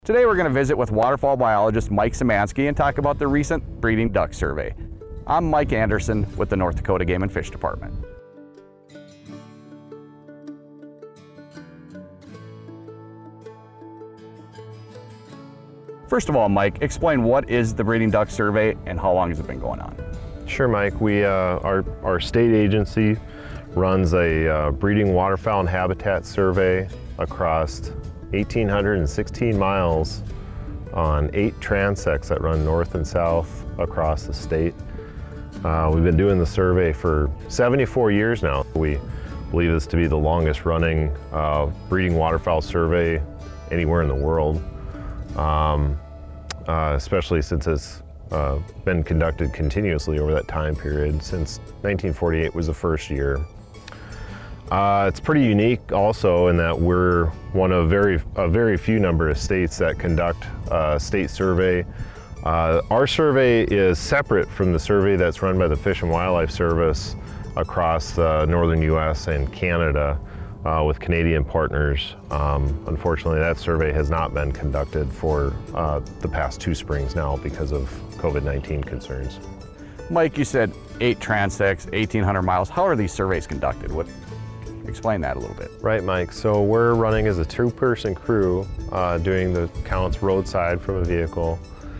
Today we're going to visit with waterfowl biologist Mike Szymanski and talk about the recent breeding duck survey. I'm Mike Anderson with the North Dakota Game and Fish Department. First of all, Mike, explain what is the breeding duck survey and how long has it been going on? Sure, Mike. Our state agency runs a breeding waterfowl and habitat survey across 1,816 miles on 8 transects that run north and south across the state. We've been doing the survey for 74 years now. We believe this to be the longest running breeding waterfowl survey anywhere in the world, especially since it's been conducted continuously over that time period. Since 1948 was the first year. It's pretty unique also in that we're one of a very few number of states that conduct a state survey. Our survey is separate from the survey that's run by the Fish and Wildlife Service across the northern US and Canada with Canadian partners. Unfortunately, that survey has not been conducted for the past 2 springs now because of COVID-19 concerns. Mike, you said 8 transects, 1,800 miles. How are these surveys conducted? Explain that a little bit. Right, Mike. So we're running as a 2-person crew doing the counts roadside from a vehicle.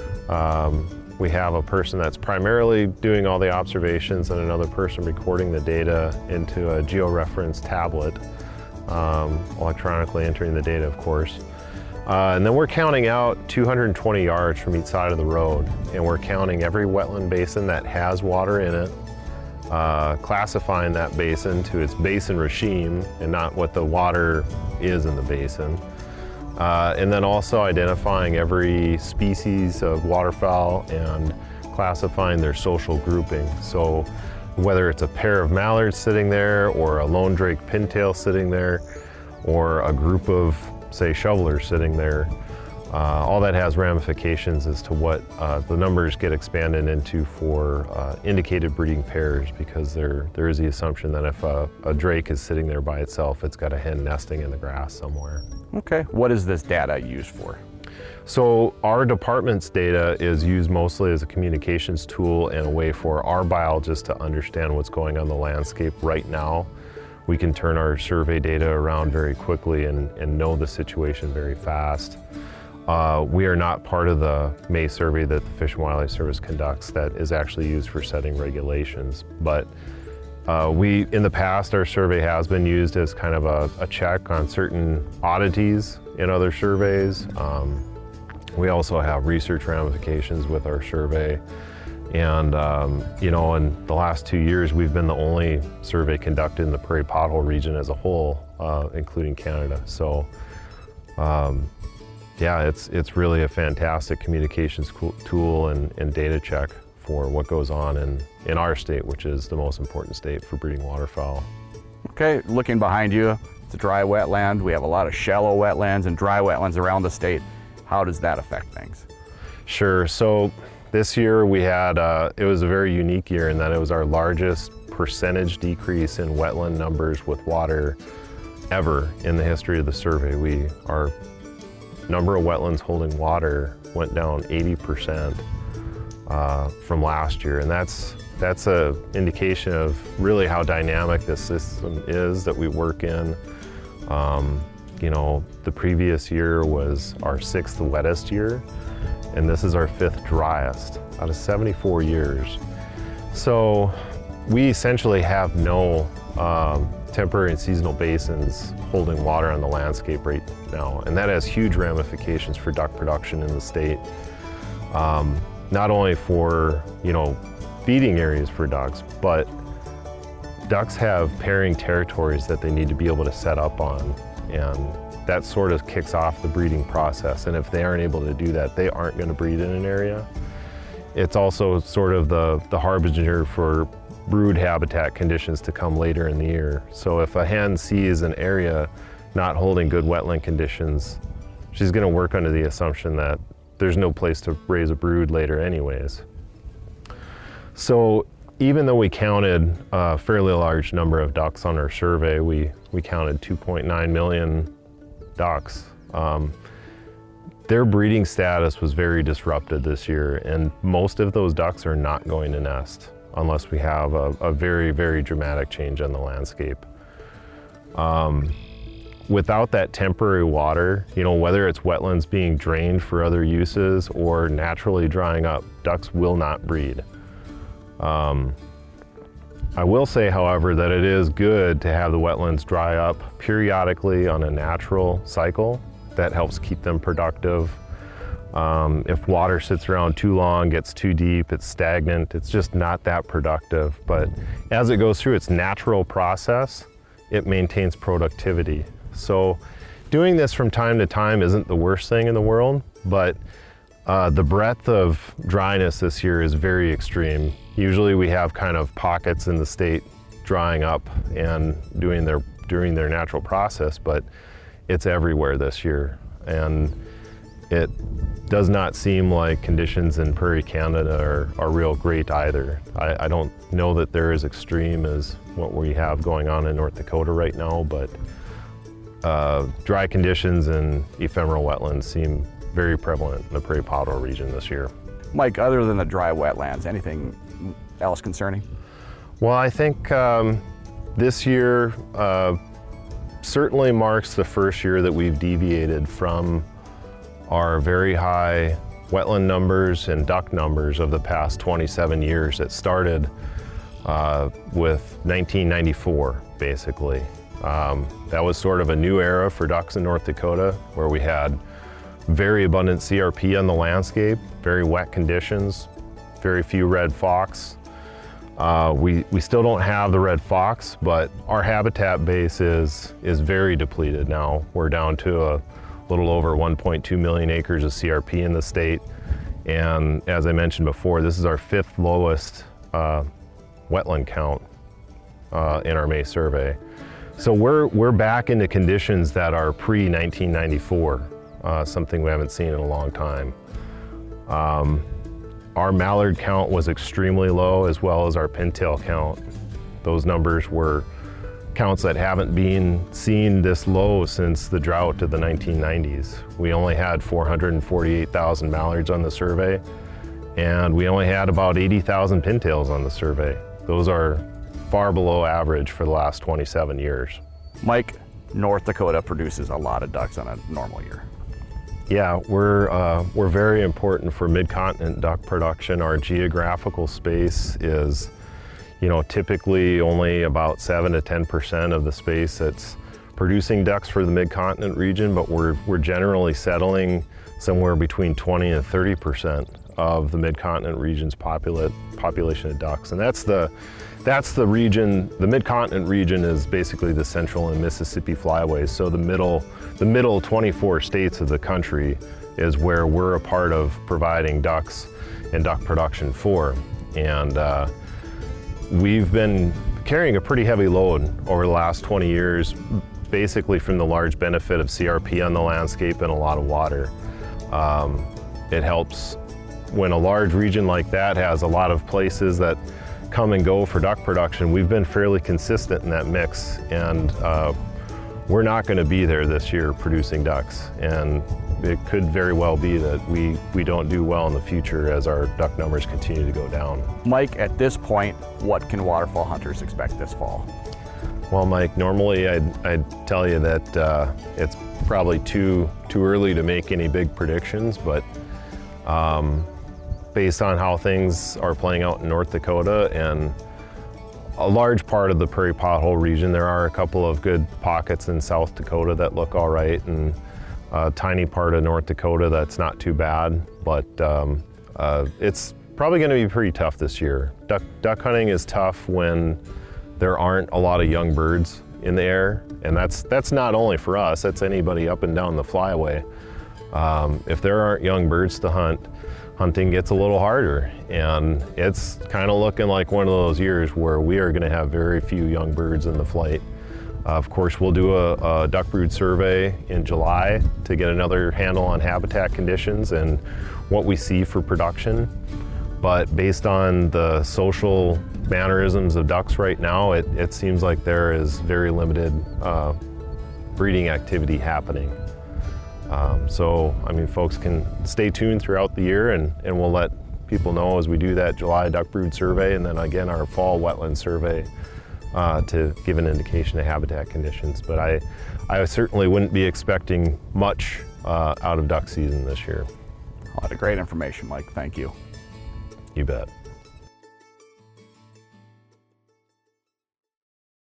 We have a person that's primarily doing all the observations and another person recording the data into a georeference tablet, electronically entering the data, of course. And then we're counting out 220 yards from each side of the road, and we're counting every wetland basin that has water in it, classifying that basin to its basin regime and not what the water is in the basin. And then also identifying every species of waterfowl and classifying their social grouping. So whether it's a pair of mallards sitting there or a lone drake pintail sitting there or a group of, say, shovelers sitting there, all that has ramifications as to what the numbers get expanded into for indicated breeding pairs, because there is the assumption that if a drake is sitting there by itself, it's got a hen nesting in the grass somewhere. Okay, what is this data used for? So our department's data is used mostly as a communications tool and a way for our biologists to understand what's going on in the landscape right now. We can turn our survey data around very quickly and know the situation very fast. We are not part of the May survey that the Fish and Wildlife Service conducts that is actually used for setting regulations. But in the past, our survey has been used as kind of a check on certain oddities in other surveys. We also have research ramifications with our survey. And, you know, in the last 2 years, we've been the only survey conducted in the Prairie Pothole region as a whole, including Canada. So, yeah, it's really a fantastic communications tool and data check for what goes on in our state, which is the most important state for breeding waterfowl. Okay, looking behind you, it's a dry wetland. We have a lot of shallow wetlands and dry wetlands around the state. How does that affect things? Sure. So this year we had, it was a very unique year in that it was our largest percentage decrease in wetland numbers with water ever in the history of the survey. Our number of wetlands holding water went down 80% from last year, and that's an indication of really how dynamic this system is that we work in. You know, the previous year was our 6th wettest year, and this is our 5th driest out of 74 years. So we essentially have no temporary and seasonal basins holding water on the landscape right now, and that has huge ramifications for duck production in the state. Not only for, you know, feeding areas for ducks, but ducks have pairing territories that they need to be able to set up on, and that sort of kicks off the breeding process. And if they aren't able to do that, they aren't going to breed in an area. It's also sort of the harbinger for brood habitat conditions to come later in the year. So if a hen sees an area not holding good wetland conditions, she's going to work under the assumption that there's no place to raise a brood later anyways. So even though we counted a fairly large number of ducks on our survey, we counted 2.9 million ducks. their breeding status was very disrupted this year, and most of those ducks are not going to nest unless we have a very, very dramatic change on the landscape. Without that temporary water, you know, whether it's wetlands being drained for other uses or naturally drying up, ducks will not breed. I will say, however, that it is good to have the wetlands dry up periodically on a natural cycle. That helps keep them productive. If water sits around too long, gets too deep, it's stagnant, it's just not that productive. But as it goes through its natural process, it maintains productivity. So doing this from time to time isn't the worst thing in the world, but the breadth of dryness this year is very extreme. Usually we have kind of pockets in the state drying up and doing their natural process, but it's everywhere this year. And it does not seem like conditions in Prairie Canada are real great either. I don't know that they're as extreme as what we have going on in North Dakota right now, but dry conditions in ephemeral wetlands seem very prevalent in the Prairie Pottle region this year. Mike, other than the dry wetlands, anything else concerning? Well, I think this year certainly marks the first year that we've deviated from our very high wetland numbers and duck numbers of the past 27 years. It started with 1994, basically. That was sort of a new era for ducks in North Dakota, where we had very abundant CRP on the landscape, very wet conditions, very few red fox. We still don't have the red fox, but our habitat base is very depleted now. We're down to a little over 1.2 million acres of CRP in the state. And as I mentioned before, this is our 5th lowest wetland count in our May survey. So we're back into conditions that are pre-1994, something we haven't seen in a long time. Our mallard count was extremely low, as well as our pintail count. Those numbers were counts that haven't been seen this low since the drought of the 1990s. We only had 448,000 mallards on the survey, and we only had about 80,000 pintails on the survey. Those are far below average for the last 27 years. Mike, North Dakota produces a lot of ducks on a normal year. Yeah, we're very important for mid-continent duck production. Our geographical space is, you know, typically only about 7 to 10% of the space that's producing ducks for the mid-continent region, but we're generally settling somewhere between 20 and 30% of the mid-continent region's population of ducks. And that's the region. The mid-continent region is basically the Central and Mississippi flyways. So the middle 24 states of the country is where we're a part of providing ducks and duck production for. And we've been carrying a pretty heavy load over the last 20 years, basically from the large benefit of CRP on the landscape and a lot of water. It helps when a large region like that has a lot of places that come and go for duck production. We've been fairly consistent in that mix, and we're not going to be there this year producing ducks, and it could very well be that we don't do well in the future as our duck numbers continue to go down. Mike, at this point, what can waterfowl hunters expect this fall? Well, Mike, normally I'd tell you that it's probably too early to make any big predictions, but based on how things are playing out in North Dakota and a large part of the Prairie Pothole region, there are a couple of good pockets in South Dakota that look all right, and a tiny part of North Dakota that's not too bad, but it's probably going to be pretty tough this year. Duck hunting is tough when there aren't a lot of young birds in the air, and that's not only for us, that's anybody up and down the flyway. If there aren't young birds to hunt, hunting gets a little harder, and it's kind of looking like one of those years where we are going to have very few young birds in the flight. Of course, we'll do a duck brood survey in July to get another handle on habitat conditions and what we see for production. But based on the social mannerisms of ducks right now, it seems like there is very limited breeding activity happening. So, I mean, folks can stay tuned throughout the year, and we'll let people know as we do that July duck brood survey, and then again our fall wetland survey to give an indication of habitat conditions. But I certainly wouldn't be expecting much out of duck season this year. A lot of great information, Mike. Thank you. You bet.